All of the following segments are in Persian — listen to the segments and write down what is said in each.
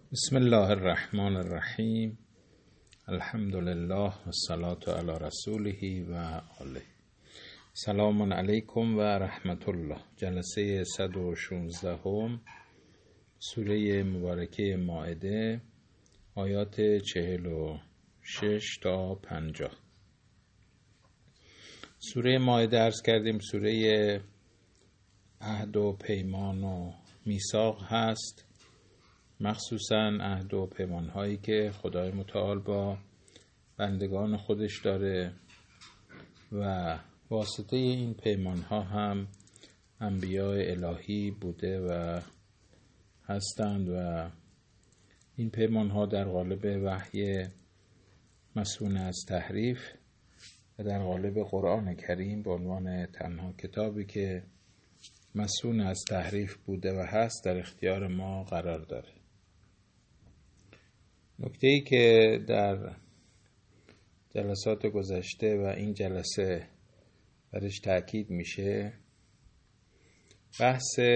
بسم الله الرحمن الرحیم. الحمد لله و الصلاة علی رسوله و آله. سلام علیکم و رحمت الله. جلسه 116 سوره مبارکه مائده، آیات 46 تا 50. سوره مائده عرض کردیم سوره عهد و پیمان و میثاق هست، مخصوصاً عهد و پیمان هایی که خدای متعال با بندگان خودش داره و واسطه این پیمان ها هم انبیاء الهی بوده و هستند و این پیمان ها در قالب وحی مصون از تحریف و در قالب قرآن کریم به عنوان تنها کتابی که مصون از تحریف بوده و هست در اختیار ما قرار داره. نکته‌ای که در جلسات گذشته و این جلسه برش تأکید میشه بحث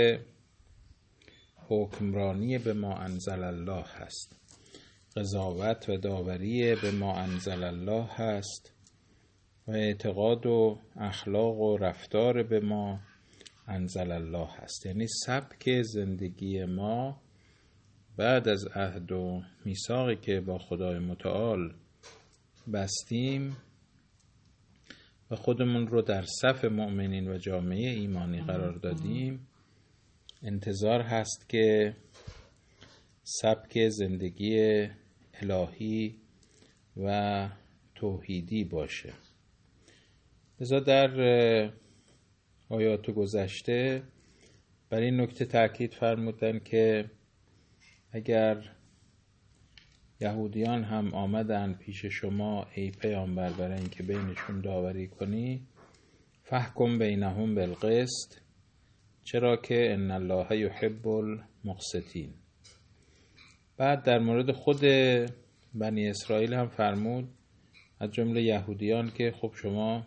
حکمرانی به ما انزل الله هست، قضاوت و داوری به ما انزل الله هست و اعتقاد و اخلاق و رفتار به ما انزل الله هست. یعنی سبک زندگی ما بعد از عهد و میثاقی که با خدای متعال بستیم و خودمون رو در صف مؤمنین و جامعه ایمانی قرار دادیم، انتظار هست که سبک زندگی الهی و توحیدی باشه. لذا در آیات گذشته بر این نکته تأکید فرمودن که اگر یهودیان هم آمدن پیش شما ای پیامبر برای اینکه بینشون داوری کنی، فحکم بینهم بالقسط، چرا که ان الله یحب المقسطین. بعد در مورد خود بنی اسرائیل هم فرمود، از جمله یهودیان، که خب شما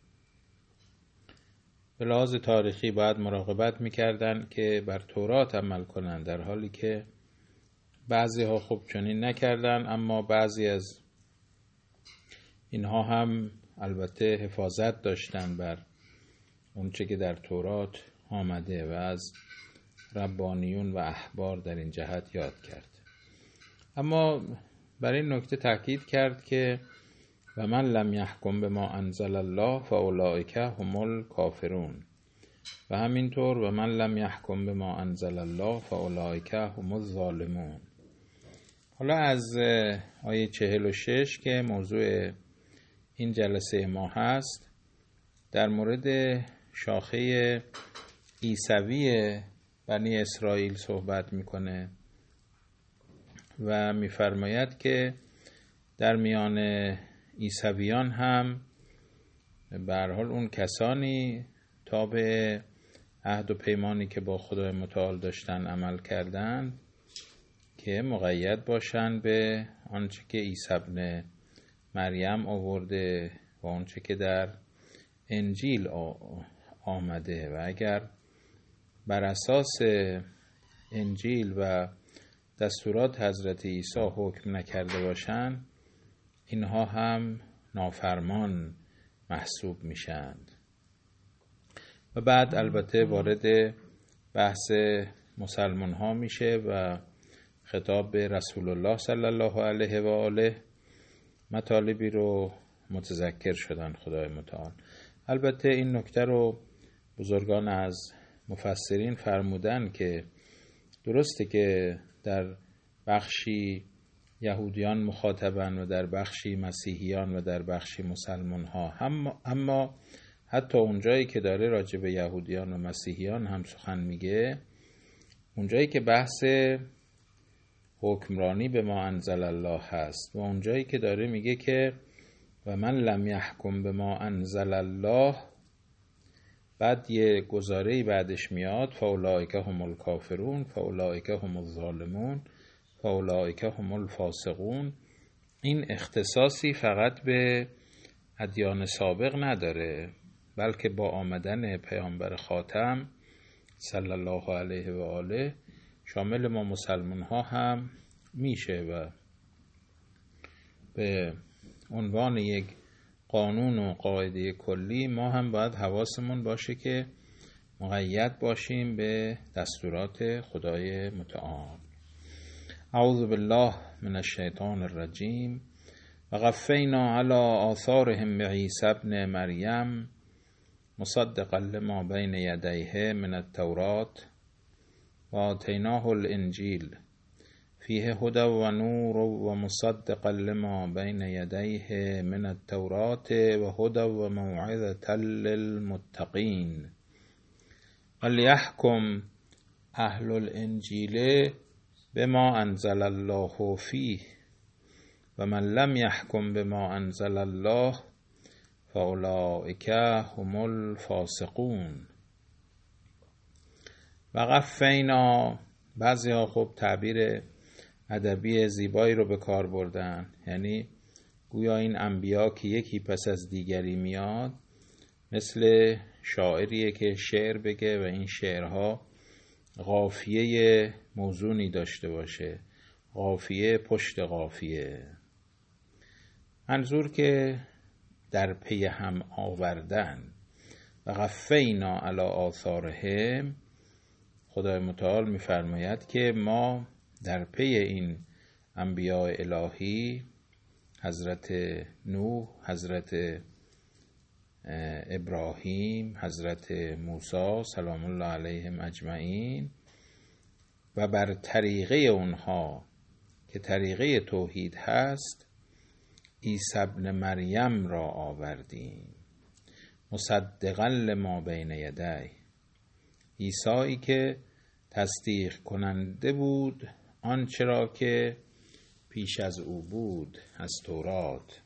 به لحاظ تاریخی باید مراقبت میکردن که بر تورات عمل کنن، در حالی که بعضی ها خب چنین نکردن، اما بعضی از اینها هم البته حفاظت داشتن بر اونچه که در تورات آمده و از ربانیون و احبار در این جهت یاد کرد. اما بر این نکته تاکید کرد که و من لم یحکم بما انزل الله فاولئک هم الکافرون، و همینطور و من لم یحکم بما انزل الله فاولئک هم الظالمون. حالا از آیه 46 که موضوع این جلسه ما هست، در مورد شاخه عیسوی بنی اسرائیل صحبت میکنه و میفرماید که در میان عیسویان هم به هر حال اون کسانی تابع عهد و پیمانی که با خدای متعال داشتن عمل کردن که مقید باشن به آنچه که عیسی ابن مریم آورده و آنچه که در انجیل آمده، و اگر بر اساس انجیل و دستورات حضرت عیسی حکم نکرده باشن، اینها هم نافرمان محسوب میشند. و بعد البته وارد بحث مسلمان ها میشه و خطاب به رسول الله صلی الله علیه و آله مطالبی رو متذکر شدن خدای متعال. البته این نکته رو بزرگان از مفسرین فرمودن که درسته که در بخشی یهودیان مخاطبن و در بخشی مسیحیان و در بخشی مسلمان ها، اما حتی اونجایی که داره راجع به یهودیان و مسیحیان هم سخن میگه، اونجایی که بحث حکمرانی به ما انزل الله هست و اونجایی که داره میگه که و من لم یحکم به ما انزل الله، بعد یه گزاره‌ای بعدش میاد فاولئک هم الکافرون فاولئک هم الظالمون فاولئک هم الفاسقون. این اختصاصی فقط به ادیان سابق نداره، بلکه با آمدن پیامبر خاتم صلی الله علیه و آله شامل ما مسلمان ها هم میشه و به عنوان یک قانون و قاعده کلی ما هم باید حواسمون باشه که مقید باشیم به دستورات خدای متعال. اعوذ بالله من الشیطان الرجیم و قفینا علی آثارهم بعیسی ابن مریم مصدقا لما بین یدیه من التوراة و آتیناه الانجیل فیه هدی و نور و مصدقا لما بین یدیه من التوراة و هدی و موعظة للمتقین ولیحکم اهل الانجیل بما انزل الله فیه و من لم یحکم بما انزل الله فاولئک هم الفاسقون. و قفینا، بعضی ها خب تعبیر ادبی زیبایی رو به کار بردن، یعنی گویا این انبیا که یکی پس از دیگری میاد مثل شاعریه که شعر بگه و این شعرها قافیه موزونی داشته باشه، قافیه پشت قافیه، منظور که در پی هم آوردن. و قفینا علی آثارهم، خدای متعال میفرماید که ما در پی این انبیاء الهی، حضرت نوح، حضرت ابراهیم، حضرت موسی سلام الله علیهم اجمعین و بر طریقه اونها که طریقه توحید هست عیسی ابن مریم را آوردیم مصدقا لما بین یدیه، عیسی که تصدیق کننده بود آنچه را که پیش از او بود از تورات.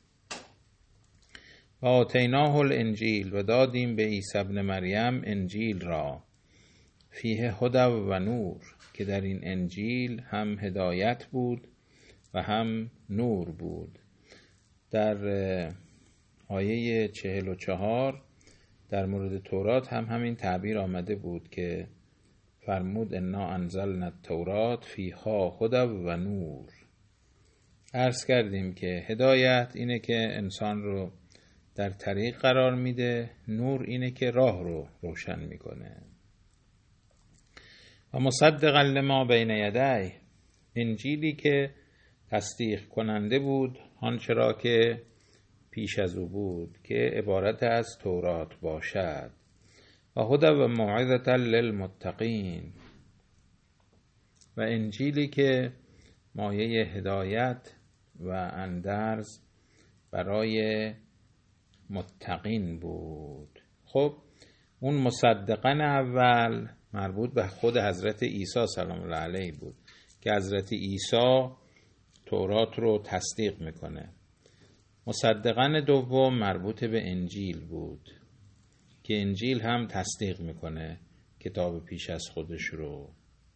و آتیناه الانجیل، و دادیم به عیسی ابن مریم انجیل را فیه هدی و نور، که در این انجیل هم هدایت بود و هم نور بود. در آیه 44 در مورد تورات هم همین تعبیر آمده بود که فرمود انا انزلنا التوراة فیها هدی و نور. عرض کردیم که هدایت اینه که انسان رو در طریق قرار میده، نور اینه که راه رو روشن میکنه. و مصدقا لما بین یدیه، انجیلی که تصدیق کننده بود آنچه را که پیش از او بود که عبارت از تورات باشد. و هدی و موعظة للمتقین، و انجیلی که مایه هدایت و اندرز برای متقین بود. خب اون مصدقاً اول مربوط به خود حضرت عیسی سلام الله علیه بود که حضرت عیسی تورات رو تصدیق میکنه. مصدقاً دوم مربوط به انجیل بود که انجیل هم تصدیق میکنه کتاب پیش از خودش رو.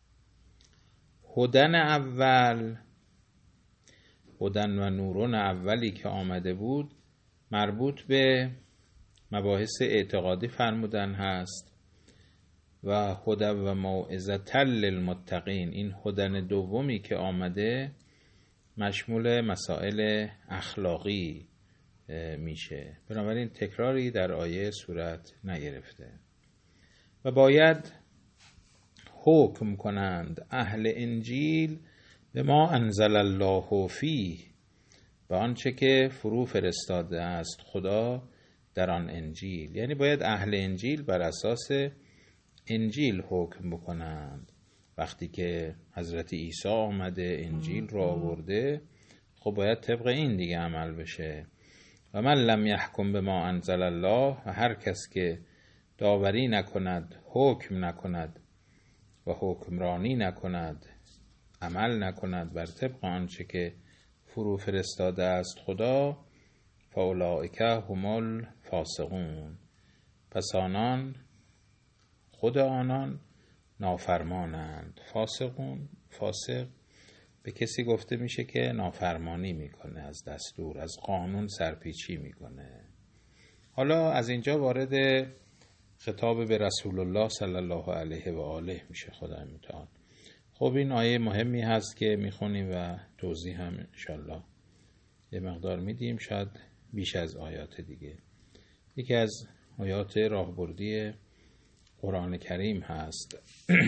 هدن اول، هدن و نورون اولی که آمده بود مربوط به مباحث اعتقادی فرمودن هست. و هدی و موعظة للمتقین، این هدن دومی که آمده مشمول مسائل اخلاقی میشه، بنابراین تکراری در آیه صورت نگرفته. و باید حکم کنند اهل انجیل به ما انزل الله فیه، به آنچه که فرو فرستاده است خدا در آن انجیل، یعنی باید اهل انجیل بر اساس انجیل حکم بکنند. وقتی که حضرت عیسی آمده انجیل رو آورده، خب باید طبق این دیگه عمل بشه. و من لم یحکم بما انزل الله، و هر کس که داوری نکند، حکم نکند و حکمرانی نکند، عمل نکند بر طبق آنچه که فرو فرستاده است خدا، فاولئک هم الفاسقون، پس آنان، خود آنان نافرمانند. فاسقون، فاسق به کسی گفته میشه که نافرمانی میکنه از دستور، از قانون سرپیچی میکنه. حالا از اینجا وارد خطاب به رسول الله صلی الله علیه و آله میشه خدای متعال. خب این آیه مهمی هست که میخونیم و توضیح هم انشالله یه مقدار میدیم، شاید بیش از آیات دیگه. یکی از آیات راهبردی قرآن کریم هست.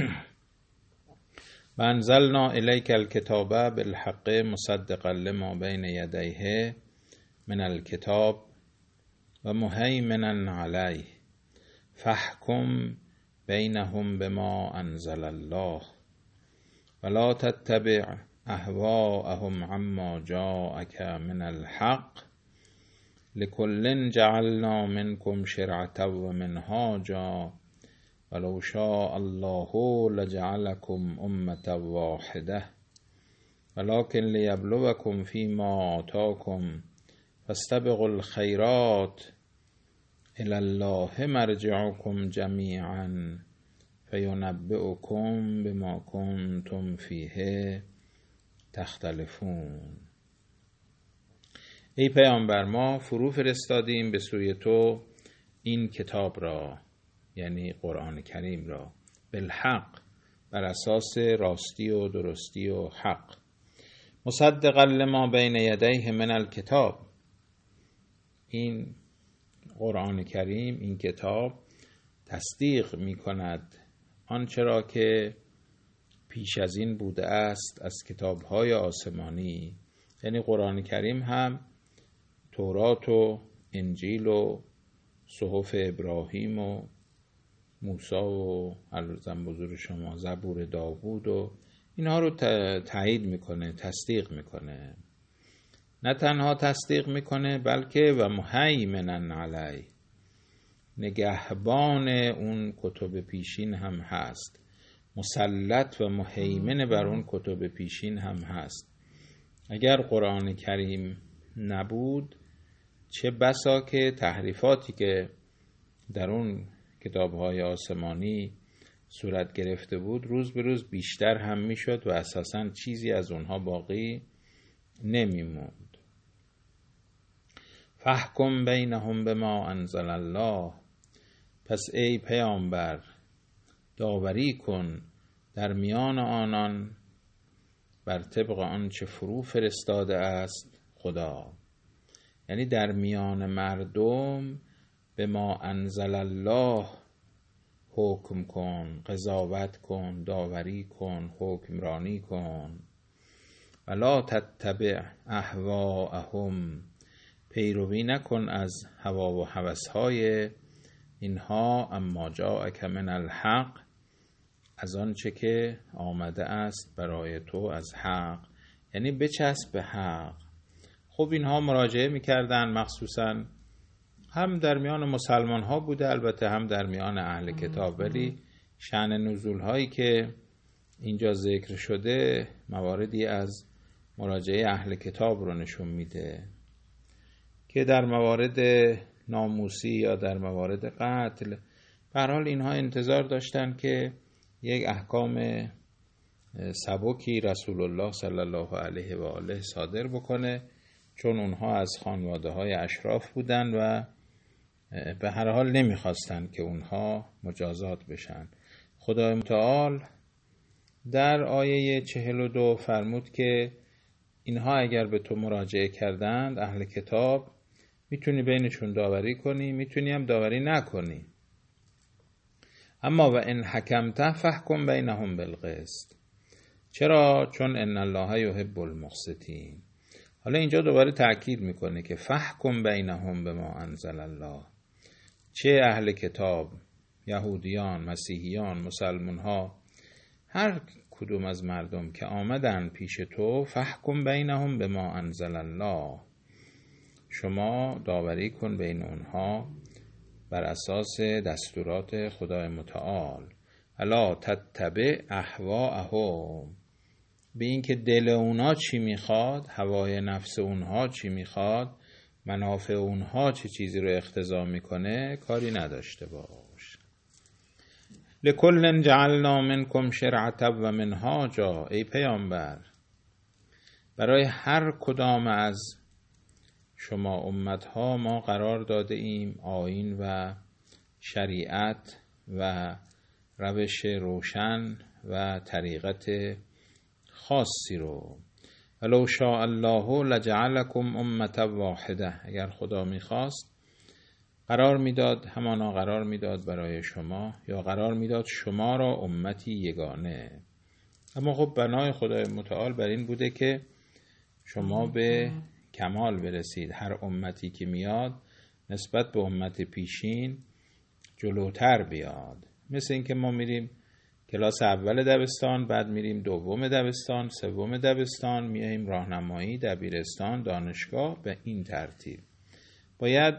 و انزلنا الیک الکتاب بالحق مصدقا لما بین یدیه من الکتاب و مهیمنا علیه فاحکم بینهم بما انزل الله ولا تتبع اهواءهم عما جاءك من الحق لكل جعلنا منكم شرعة ومنهاجا ولو شاء الله لجعلكم أمة واحدة ولكن ليبلوكم فيما آتاكم فاستبقوا الخيرات إلى الله مرجعكم جميعا فینبئکم بما کنتم فیه تختلفون. ای پیامبر، ما فرو فرستادیم به سوی تو این کتاب را، یعنی قرآن کریم را، بالحق، بر اساس راستی و درستی و حق، مصدقا لما بین یدیه من الکتاب. این قرآن کریم، این کتاب تصدیق می کند آنچه را که پیش از این بوده است از کتاب‌های آسمانی، یعنی قرآن کریم هم تورات و انجیل و صحف ابراهیم و موسی و عرضم بزرگ شما زبور داوود و اینها رو تایید میکنه، تصدیق میکنه. نه تنها تصدیق میکنه بلکه و مهیمنا علی، نگهبان اون کتب پیشین هم هست، مسلط و مهیمن بر اون کتب پیشین هم هست. اگر قرآن کریم نبود، چه بسا که تحریفاتی که در اون کتاب‌های آسمانی صورت گرفته بود روز به روز بیشتر هم میشد و اساساً چیزی از اونها باقی نمیموند. فاحکم بینهم بما انزل الله، پس ای پیامبر داوری کن در میان آنان بر طبق آنچه فرو فرستاده است خدا، یعنی در میان مردم به ما انزل الله حکم کن، قضاوت کن، داوری کن، حکمرانی کن. ولا تتبع اهواءهم، پیروی نکن از هوا و هوسهای اینها، اما جاءک من الحق، از آنچه که آمده است برای تو از حق، یعنی بچسب به حق. خب اینها مراجعه میکردن، مخصوصا هم در میان مسلمان ها بوده، البته هم در میان اهل کتاب، ولی شأن نزول هایی که اینجا ذکر شده مواردی از مراجعه اهل کتاب رو نشون میده که در موارد ناموسی یا در موارد قتل، به هر حال اینها انتظار داشتن که یک احکام سبکی رسول الله صلی الله علیه و آله صادر بکنه، چون اونها از خانواده های اشراف بودن و به هر حال نمیخواستن که اونها مجازات بشن. خدای متعال در آیه 42 فرمود که اینها اگر به تو مراجعه کردند، اهل کتاب، میتونی بینشون داوری کنی، میتونی هم داوری نکنی. اما و ان حکمت فاحکم بینهم بالقسط. چرا؟ چون ان الله یحب المقسطین. حالا اینجا دوباره تأکید میکنه که فاحکم بینهم بما انزل الله. چه اهل کتاب، یهودیان، مسیحیان، مسلمان ها، هر کدوم از مردم که آمدن پیش تو، فاحکم بینهم بما انزل الله، شما داوری کن بین اونها بر اساس دستورات خدای متعال. الا تتبع اهواءهم، به این که دل اونها چی میخواد، هوای نفس اونها چی میخواد، منافع اونها چه چیزی رو اقتضا میکنه کاری نداشته باش. لکل جعلنا منکم شرعة و منهاجا، ای پیامبر برای هر کدام از شما امتها ما قرار داده ایم آیین و شریعت و روش روشن و طریقت خاصی رو. ولو شاء الله لجعلکم امة واحده، اگر خدا میخواست قرار میداد، همانا قرار میداد برای شما، یا قرار میداد شما را امتی یگانه. اما خب بنای خدای متعال بر این بوده که شما به کمال برسید. هر امتی که میاد نسبت به امت پیشین جلوتر بیاد. مثل این که ما میریم کلاس اول دبستان، بعد میریم دوم دبستان، سوم دبستان، میایم راهنمایی، دبیرستان، دانشگاه، به این ترتیب. باید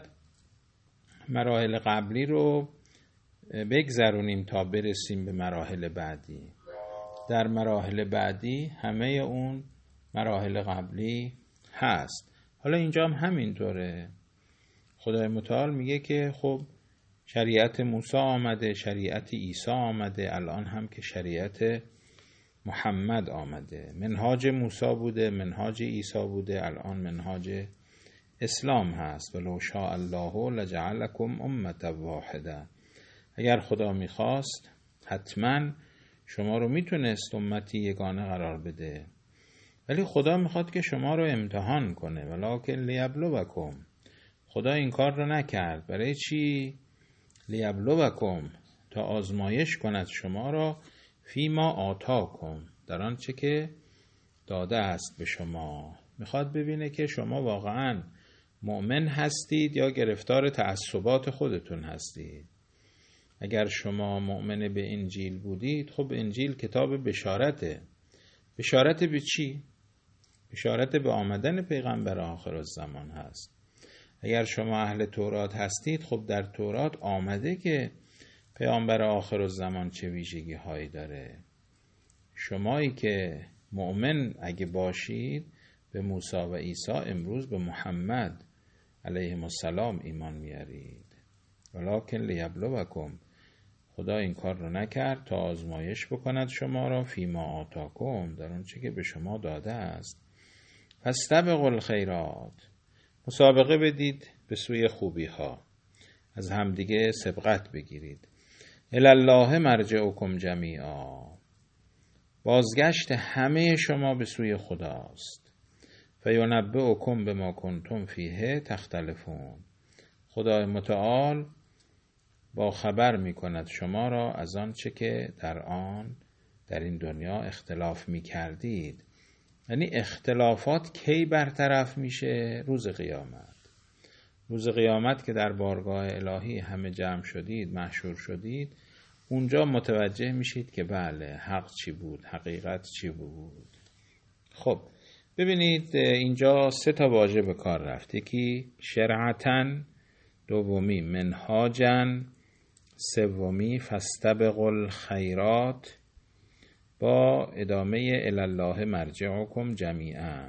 مراحل قبلی رو بگذرونیم تا برسیم به مراحل بعدی. در مراحل بعدی همه اون مراحل قبلی هست. حالا اینجا هم همینطوره. خدای متعال میگه که خب شریعت موسی آمده، شریعت عیسی آمده، الان هم که شریعت محمد آمده. منهاج موسی بوده، منهاج عیسی بوده، الان منهاج اسلام هست. ولو شاء الله لجعلکم امة واحده. اگر خدا میخواست حتما شما رو میتونست امتی یگانه قرار بده، ولی خدا میخواد که شما رو امتحان کنه. ولکن لیبلوکم. خدا این کار رو نکرد. برای چی؟ لیبلوکم، تا آزمایش کند شما را، فیما آتاکم، در آنچه که داده است به شما. میخواد ببینه که شما واقعا مؤمن هستید یا گرفتار تعصبات خودتون هستید. اگر شما مؤمن به انجیل بودید، خب انجیل کتاب بشارته. بشارت به چی؟ بشارت به آمدن پیغمبر آخر الزمان هست. اگر شما اهل تورات هستید، خب در تورات آمده که پیامبر آخر الزمان چه ویژگی هایی داره. شمایی که مؤمن اگه باشید به موسی و عیسی، امروز به محمد علیهم السلام ایمان میارید. ولکن لیبلوکم. خدا این کار رو نکرد تا آزمایش بکند شما را، فیما آتاکم، در اون چه که به شما داده است. فاستبقوا الخیرات. مسابقه بدید به سوی خوبی ها، از همدیگه سبقت بگیرید. الی الله مرجعکم جمیعا. بازگشت همه شما به سوی خداست. فینبئکم بما کنتم فیه تختلفون. خدای متعال با خبر می کند شما را از آن چه که در این دنیا اختلاف می کردید. یعنی اختلافات کی برطرف میشه؟ روز قیامت. روز قیامت که در بارگاه الهی همه جمع شدید، محشور شدید، اونجا متوجه میشید که بله، حق چی بود، حقیقت چی بود. خب ببینید اینجا 3 واژه به کار رفت. یکی شرعتن، دومی منهاجن، سومی فاستبقوا الخیرات، با ادامه الی الله مرجعکم جمیعا.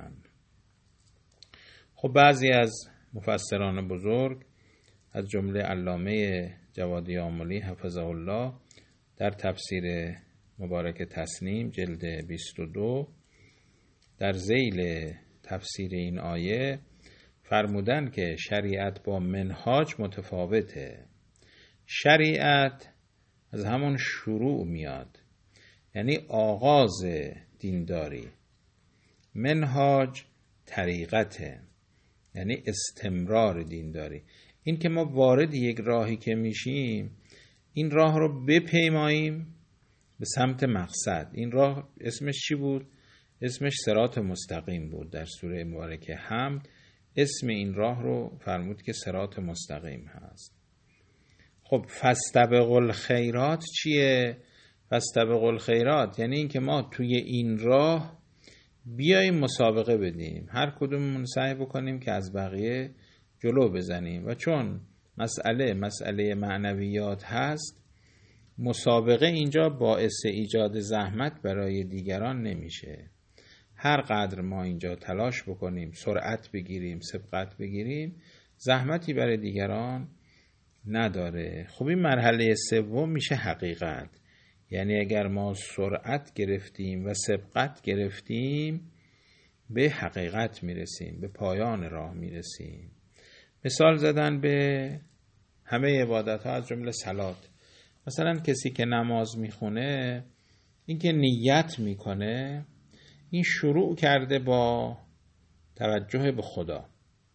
خب بعضی از مفسران بزرگ از جمله علامه جوادی آملی حفظه الله در تفسیر مبارک تسنیم جلد 22 در ذیل تفسیر این آیه فرمودن که شریعت با منهاج متفاوته. شریعت از همون شروع میاد، یعنی آغاز دینداری. منهاج طریقته، یعنی استمرار دینداری. این که ما وارد یک راهی که میشیم، این راه رو بپیماییم به سمت مقصد. این راه اسمش چی بود؟ اسمش صراط مستقیم بود. در سوره مبارکه حمد اسم این راه رو فرمود که صراط مستقیم هست. خب فاستبقوا الخیرات چیه؟ فاستبقوا الخیرات یعنی این که ما توی این راه بیاییم مسابقه بدیم، هر کدوممون سعی بکنیم که از بقیه جلو بزنیم. و چون مسئله معنویات هست، مسابقه اینجا باعث ایجاد زحمت برای دیگران نمیشه. هر قدر ما اینجا تلاش بکنیم، سرعت بگیریم، سبقت بگیریم، زحمتی برای دیگران نداره. خب این مرحله سوم میشه حقیقت. یعنی اگر ما سرعت گرفتیم و سبقت گرفتیم، به حقیقت میرسیم، به پایان راه میرسیم. مثال زدن به همه عبادت ها از جمله صلات. مثلا کسی که نماز میخونه این که نیت میکنه، این شروع کرده با توجه به خدا.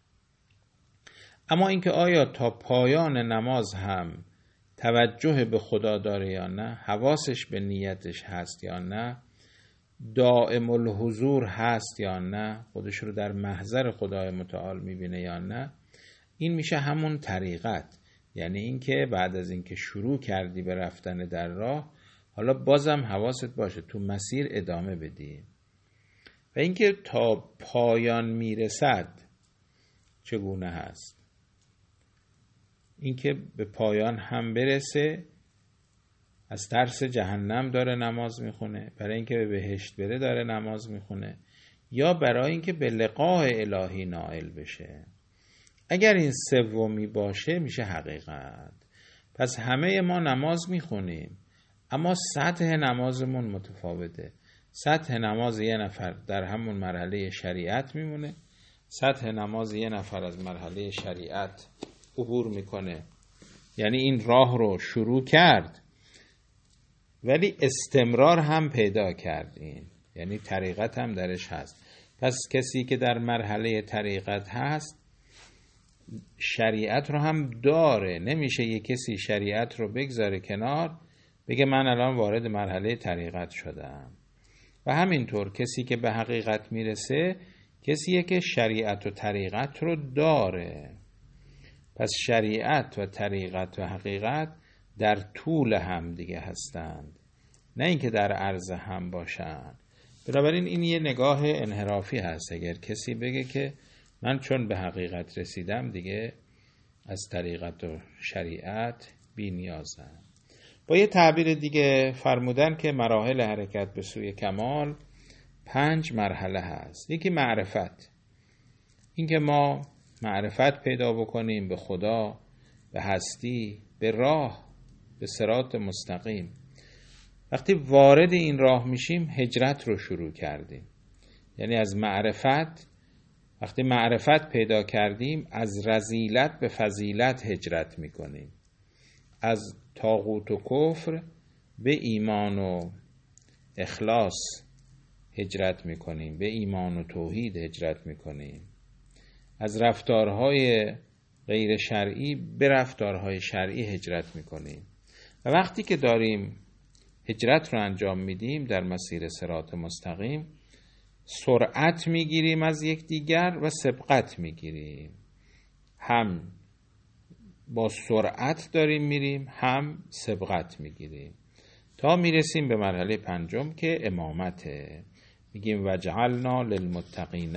اما اینکه آیا تا پایان نماز هم توجه به خدا داره یا نه، حواسش به نیتش هست یا نه، دائم الحضور هست یا نه، خودش رو در محضر خدای متعال میبینه یا نه، این میشه همون طریقت. یعنی اینکه بعد از اینکه شروع کردی به رفتن در راه، حالا بازم حواست باشه تو مسیر ادامه بدی. و اینکه تا پایان میرسد چگونه هست، اینکه به پایان هم برسه، از ترس جهنم داره نماز میخونه، برای اینکه به بهشت بره داره نماز میخونه، یا برای اینکه به لقاء الهی نائل بشه. اگر این سومی باشه میشه حقیقت. پس همه ما نماز میخونیم، اما سطح نمازمون متفاوته. سطح نماز یه نفر در همون مرحله شریعت میمونه، سطح نماز یه نفر از مرحله شریعت عبور میکنه. یعنی این راه رو شروع کرد ولی استمرار هم پیدا کردین، یعنی طریقت هم درش هست. پس کسی که در مرحله طریقت هست شریعت رو هم داره. نمیشه یه کسی شریعت رو بگذاره کنار بگه من الان وارد مرحله طریقت شدم. و همینطور کسی که به حقیقت میرسه کسیه که شریعت و طریقت رو داره. پس شریعت و طریقت و حقیقت در طول هم دیگه هستند، نه اینکه در عرض هم باشن. بنابراین این یه نگاه انحرافی هست اگر کسی بگه که من چون به حقیقت رسیدم دیگه از طریقت و شریعت بی نیازم. با یه تعبیر دیگه فرمودن که مراحل حرکت به سوی کمال 5 مرحله هست. یکی معرفت، اینکه ما معرفت پیدا بکنیم به خدا، به هستی، به راه، به صراط مستقیم. وقتی وارد این راه میشیم هجرت رو شروع کردیم. یعنی از معرفت، وقتی معرفت پیدا کردیم از رذیلت به فضیلت هجرت میکنیم، از طاغوت و کفر به ایمان و اخلاص هجرت میکنیم، به ایمان و توحید هجرت میکنیم، از رفتارهای غیر شرعی به رفتارهای شرعی هجرت میکنیم. و وقتی که داریم هجرت رو انجام میدیم در مسیر صراط مستقیم، سرعت میگیریم از یکدیگر و سبقت میگیریم. هم با سرعت داریم میریم، هم سبقت میگیریم، تا میرسیم به مرحله 5 که امامته. میگیم وجعلنا للمتقین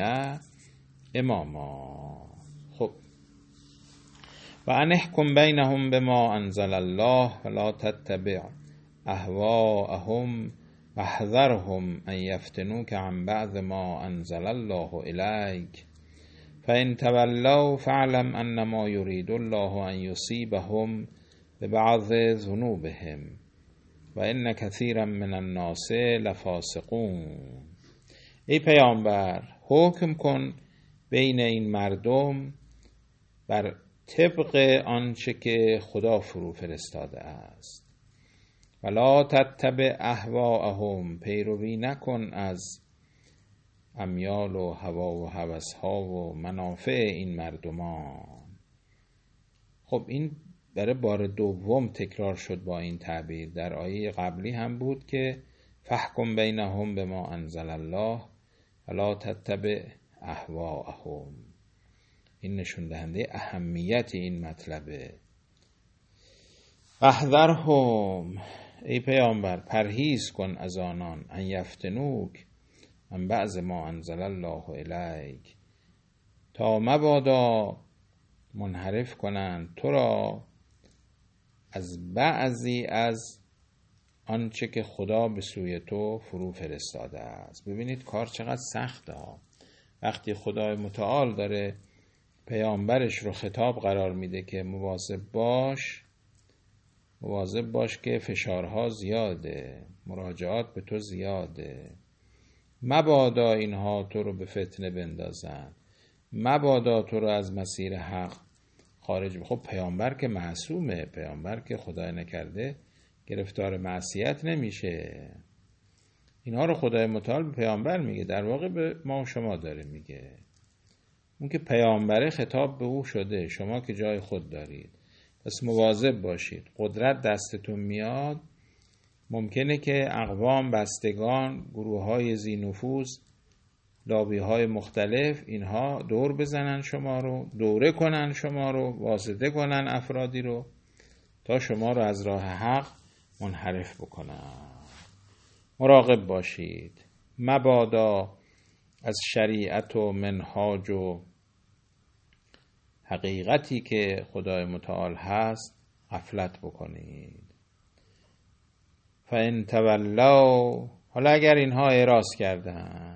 اماما. خب و ان احکم بینهم بما انزل الله ولا تتبع اهواءهم واحذرهم ان يفتنوك عن بعض ما انزل الله الیک فان تولوا فاعلم انما يريد الله ان يصيبهم ببعض ذنوبهم وان كثيرا من الناس لفاسقون. ای پیامبر حکم کن بین این مردم بر طبق آنچه که خدا فرو فرستاده است. ولا تتبع اهواءهم، پیروی نکن از امیال و هوا و هوس‌ها و منافع این مردمان. خب این برای بار دوم تکرار شد با این تعبیر. در آیه قبلی هم بود که فحکم بینهم بما انزل الله ولا تتبع اهواءهم. این نشون دهنده اهمیت این مطلبه. احذرهم، ای پیامبر پرهیز کن از آنان، ان یفتنوک من بعض ما انزل الله الیک، تا مبادا منحرف کنند تو را از بعضی از آنچه که خدا به سوی تو فرو فرستاده است. ببینید کار چقدر سخته ها. وقتی خدای متعال داره پیامبرش رو خطاب قرار میده که مواظب باش که فشارها زیاده، مراجعات به تو زیاده، مبادا اینها تو رو به فتنه بندازن، مبادا تو رو از مسیر حق خارج. خب پیامبر که معصومه، پیامبر که خدای نکرده گرفتار معصیت نمیشه. اینها رو خدای متعال به پیامبر میگه، در واقع به ما و شما داره میگه. اون که پیامبره خطاب به او شده، شما که جای خود دارید. پس مواظب باشید. قدرت دستتون میاد، ممکنه که اقوام، بستگان، گروه های ذی نفوذ، لابی های مختلف اینها دور بزنن شما رو، دوره کنن شما رو، واسطه کنن افرادی رو تا شما رو از راه حق منحرف بکنن. مراقب باشید. مبادا از شریعت و منهاج و حقیقتی که خدای متعال هست غفلت بکنید. فَإِن تَوَلَّوْا، حالا اگر اینها اعراض کردن،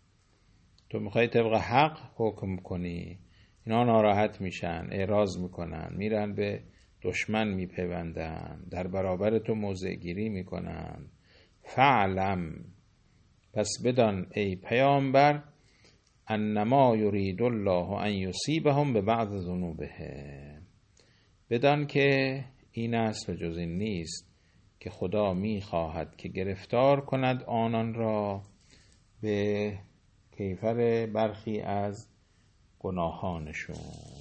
تو میخوای طبق حق حکم کنی، اینا ناراحت میشن، اعراض میکنن، میرن به دشمن میپیوندن، در برابر تو موضع گیری میکنن. فعلم، پس بدان ای پیامبر، انما یرید الله ان یصیبهم ببعض ذنوبهم، بدان که این است و جز این نیست که خدا میخواهد که گرفتار کند آنان را به کیفر برخی از گناهانشون.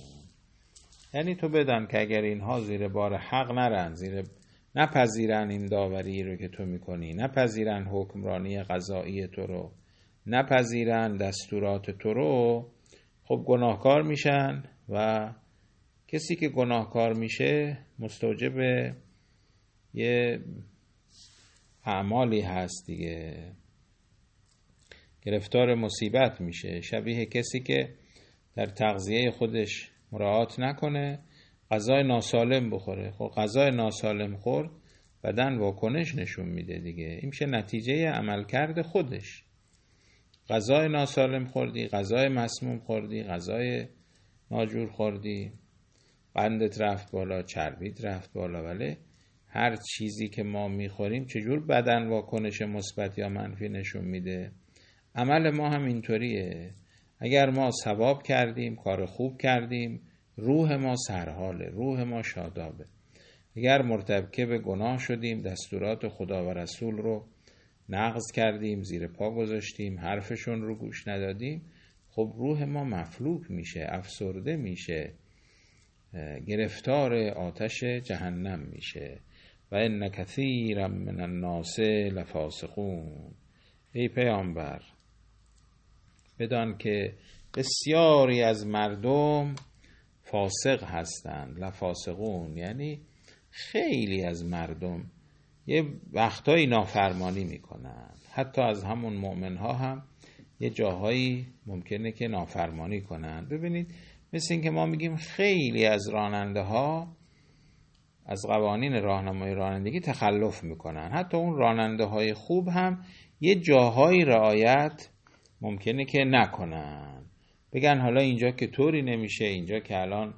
یعنی تو بدان که اگر اینها زیر بار حق نرن، نپذیرن این داوری رو که تو میکنی، نپذیرن حکمرانی قضایی تو رو، نپذیرن دستورات تو رو، خب گناهکار میشن و کسی که گناهکار میشه مستوجب یه اعمالی هست دیگه، گرفتار مصیبت میشه. شبیه کسی که در تغذیه خودش مراعات نکنه، غذای ناسالم بخوره. خب غذای ناسالم خورد، بدن واکنش نشون میده دیگه، این میشه نتیجه عملکرد خودش. غذای ناسالم خوردی، غذای مسموم خوردی، غذای ناجور خوردی، قندت رفت بالا، چربیت رفت بالا. ولی هر چیزی که ما میخوریم چجور بدن واکنش مثبت یا منفی نشون میده؟ عمل ما هم اینطوریه. اگر ما ثواب کردیم، کار خوب کردیم، روح ما سرحاله، روح ما شادابه. اگر مرتکب گناه شدیم، دستورات خدا و رسول رو نقض کردیم، زیر پا گذاشتیم، حرفشون رو گوش ندادیم، خب روح ما مفلوک میشه، افسرده میشه، گرفتار آتش جهنم میشه. و ان کثیرا من الناس لفاسقون. ای پیامبر بدان که بسیاری از مردم فاسق هستند. لفاسقون یعنی خیلی از مردم یه وقتایی نافرمانی میکنن، حتی از همون مؤمنها هم یه جاهایی ممکنه که نافرمانی کنن. ببینید مثل این که ما میگیم خیلی از راننده ها از قوانین راهنمای رانندگی تخلف میکنن، حتی اون راننده های خوب هم یه جاهایی رعایت ممکنه که نکنن، بگن حالا اینجا که طوری نمیشه، اینجا که الان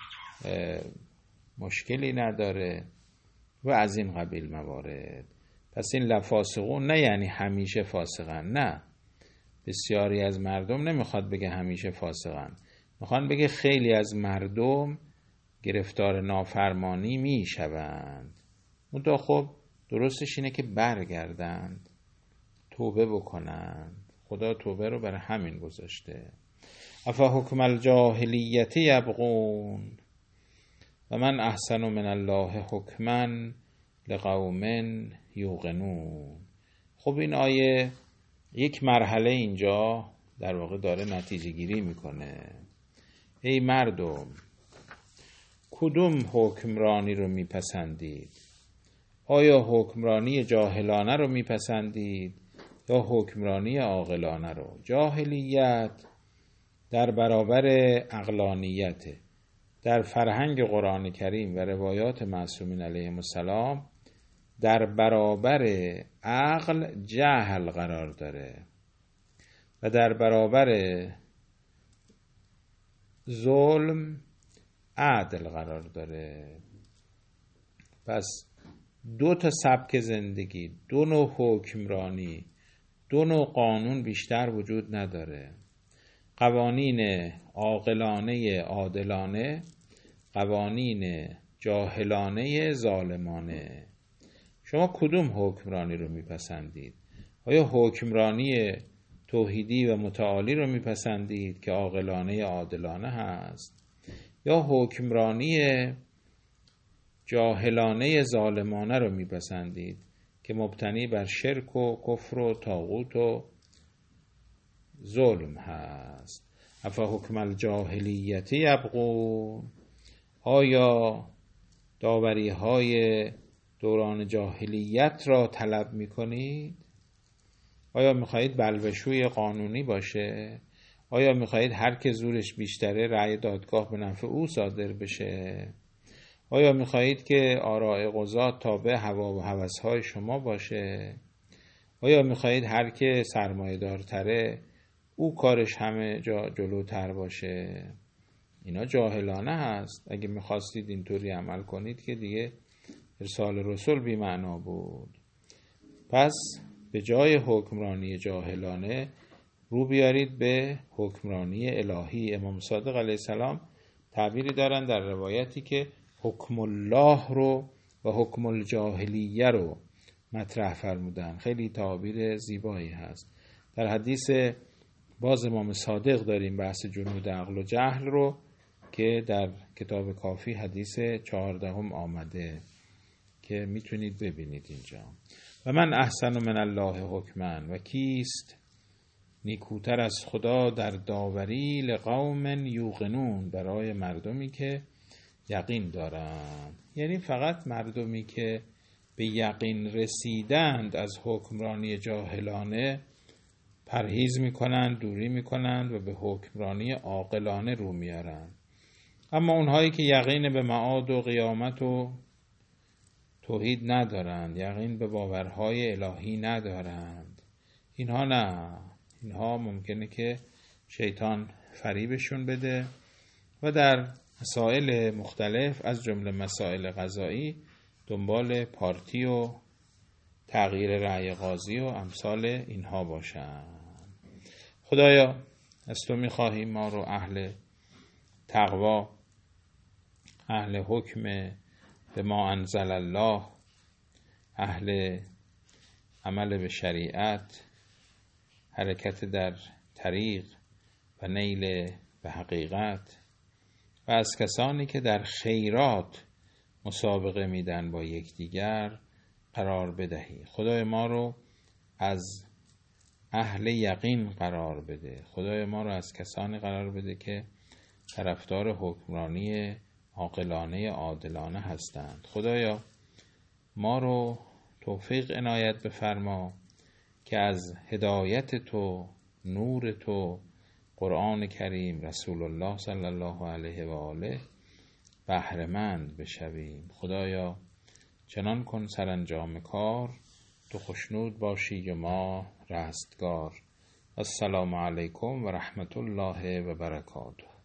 مشکلی نداره و از این قبیل موارد. پس این لفاسقون نه یعنی همیشه فاسقن، نه، بسیاری از مردم نمیخواد بگه همیشه فاسقن، میخوان بگه خیلی از مردم گرفتار نافرمانی میشوند. منتها خب درستش اینه که برگردند، توبه بکنند. خدا توبه رو برای همین گذاشته. افا حکم الجاهلیت یبغون و من احسن من الله حکما لقوم یوقنون. خب این آیه یک مرحله اینجا در واقع داره نتیجه گیری میکنه. ای مردم، کدوم حکمرانی رو میپسندید؟ آیا حکمرانی جاهلانه رو میپسندید یا حکمرانی عاقلانه رو؟ جاهلیت در برابر عقلانیته. در فرهنگ قرآن کریم و روایات معصومین علیهم السلام در برابر عقل جهل قرار داره و در برابر ظلم عدل قرار داره. پس دو تا سبک زندگی، دو نوع حکمرانی، دو نوع قانون بیشتر وجود نداره. قوانین عاقلانه عادلانه، قوانین جاهلانه ظالمانه. شما کدوم حکمرانی رو میپسندید؟ آیا حکمرانی توحیدی و متعالی رو میپسندید که عاقلانه عادلانه هست، یا حکمرانی جاهلانه ظالمانه رو میپسندید که مبتنی بر شرک و کفر و طاغوت و ظلم هست؟ افحکم الجاهلیت یبغون، آیا داوری های دوران جاهلیت را طلب میکنید؟ آیا میخواهید بلبشوی قانونی باشه؟ آیا میخواهید هر که زورش بیشتره رأی دادگاه به نفع او صادر بشه؟ آیا میخواهید که آراء قضات تابع هوا و هوسهای شما باشه؟ آیا میخواهید هر که سرمایه دارتره او کارش همه جا جلوتر باشه؟ اینا جاهلانه هست. اگه میخواستید اینطوری عمل کنید که دیگه ارسال رسول بی معنا بود. پس به جای حکمرانی جاهلانه رو بیارید به حکمرانی الهی. امام صادق علیه السلام تعبیری دارن در روایتی که حکم الله رو و حکم الجاهلیه رو مطرح فرمودن. خیلی تعبیر زیبایی هست. در حدیث باز امام صادق داریم بحث جنود عقل و جهل رو که در کتاب کافی حدیث 14 آمده که میتونید ببینید اینجا. و من احسن من الله حکما، و کیست نیکوتر از خدا در داوری لقوم یوقنون، برای مردمی که یقین دارند. یعنی فقط مردمی که به یقین رسیدند از حکمرانی جاهلانه پرهیز میکنند، دوری میکنند و به حکمرانی عاقلانه رو میارند. اما اونهایی که یقین به معاد و قیامت و توحید ندارند، یقین به باورهای الهی ندارند، اینها نه، اینها ممکنه که شیطان فریبشون بده و در مسائل مختلف از جمله مسائل قضایی دنبال پارتی و تغییر رأی قاضی و امثال اینها باشند. خدایا از تو میخواهیم ما رو اهل تقوا، اهل حکم به ما انزل الله، اهل عمل به شریعت، حرکت در طریق و نیل به حقیقت، و از کسانی که در خیرات مسابقه میدن با یکدیگر قرار بدهی. خدای ما رو از اهل یقین قرار بده. خدای ما رو از کسانی قرار بده که طرفدار حکمرانی عاقلانه عادلانه هستند. خدایا ما رو توفیق عنایت بفرما که از هدایت تو، نور تو، قرآن کریم، رسول الله صلی الله علیه و آله بهره‌مند بشویم. خدایا چنان کن سرانجام کار تو خوشنود باشی و ما رستگار. السلام علیکم و رحمت الله و برکاته.